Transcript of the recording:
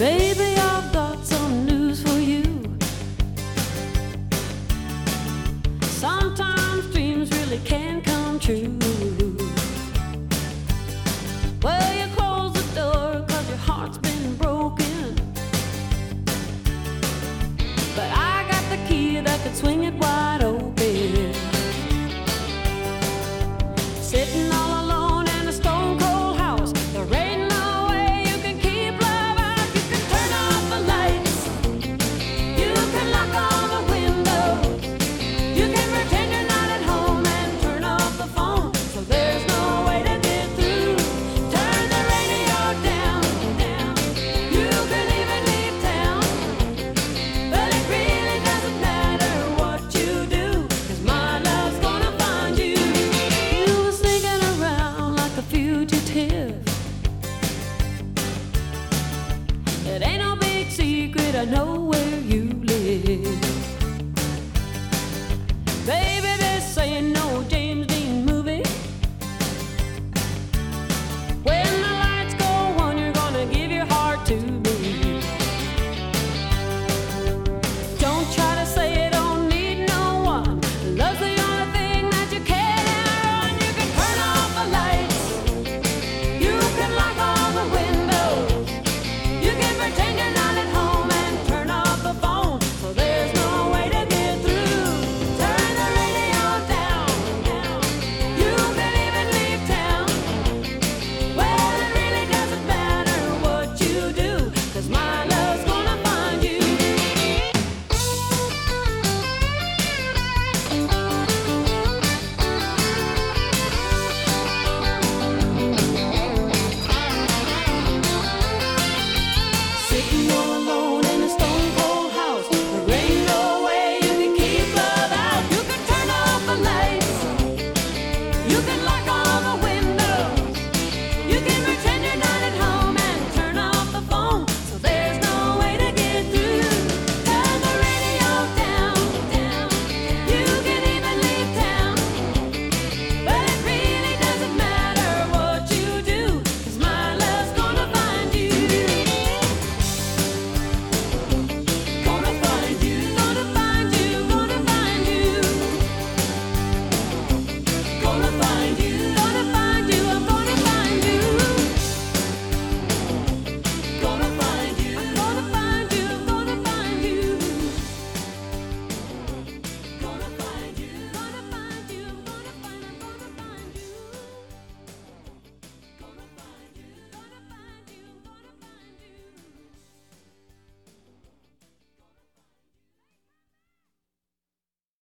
Baby, I've got some news for you. Sometimes dreams really can come true. Well, you close the door 'cause your heart's been broken, but I got the key that could swing it wide open. Sitting all alone in a stone cold house, there ain't no way you can keep love out. You can turn off the lights, you can lock all the windows, you can pretend you're not at home and turn off the phone so there's no way to get through. Turn the radio down, down. You can even leave town, but it really doesn't matter what you do, 'cause my love's gonna find you. You were sneaking around like a fugitive. It ain't no big secret, I know where you live. Baby,